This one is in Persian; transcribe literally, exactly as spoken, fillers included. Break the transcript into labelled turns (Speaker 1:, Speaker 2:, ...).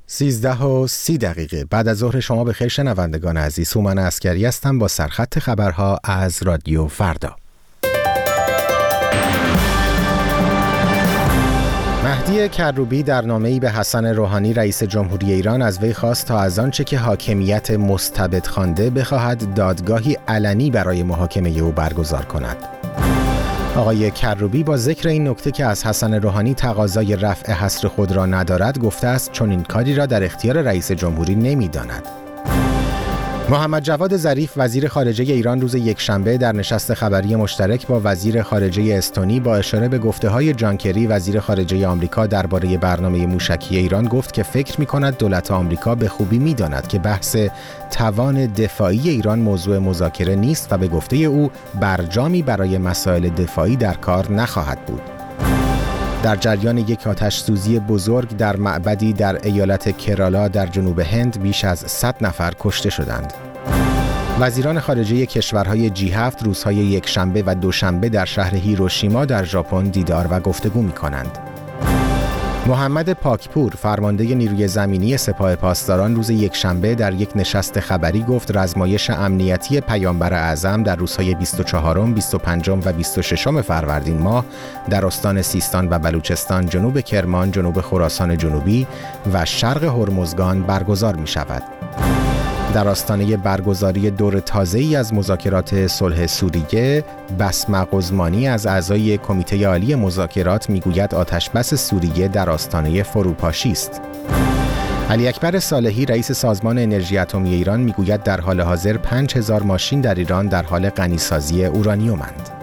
Speaker 1: سیزده و سی دقیقه بعد از ظهر شما بخیر شنوندگان عزیز. هومن عسکری هستم با سرخط خبرها از رادیو فردا. مهدی کروبی در نامه‌ای به حسن روحانی رئیس جمهوری ایران از وی خواست تا از آنچه که حاکمیت مستبد خوانده بخواهد دادگاهی علنی برای محاکمه او برگزار کند. آقای کروبی با ذکر این نکته که از حسن روحانی تقاضای رفع حصر خود را ندارد گفته است چون این کاری را در اختیار رئیس جمهوری نمی‌داند. محمد جواد ظریف وزیر خارجه ایران روز یکشنبه در نشست خبری مشترک با وزیر خارجه استونی با اشاره به گفته‌های جان کری وزیر خارجه آمریکا درباره برنامه موشکی ایران گفت که فکر می‌کند دولت آمریکا به خوبی می‌داند که بحث توان دفاعی ایران موضوع مذاکره نیست و به گفته او برجامی برای مسائل دفاعی در کار نخواهد بود. در جریان یک آتش سوزی بزرگ در معبدی در ایالت کرالا در جنوب هند بیش از صد نفر کشته شدند. وزیران خارجه کشورهای جی هفت روزهای یکشنبه و دوشنبه در شهر هیروشیما در ژاپن دیدار و گفتگو می‌کنند. محمد پاکپور فرمانده نیروی زمینی سپاه پاسداران روز یکشنبه در یک نشست خبری گفت رزمایش امنیتی پیامبر اعظم در روزهای بیست و چهارم، بیست و پنجم و بیست و ششم فروردین ماه در استان سیستان و بلوچستان، جنوب کرمان، جنوب خراسان جنوبی و شرق هرمزگان برگزار می شود. در آستانه برگزاری دور تازه‌ای از مذاکرات صلح سوریه، بسمه قزمانی از اعضای کمیته عالی مذاکرات میگوید آتشبس سوریه در آستانه فروپاشی است. علی اکبر صالحی رئیس سازمان انرژی اتمی ایران میگوید در حال حاضر پنج هزار ماشین در ایران در حال غنیسازی اورانیومند.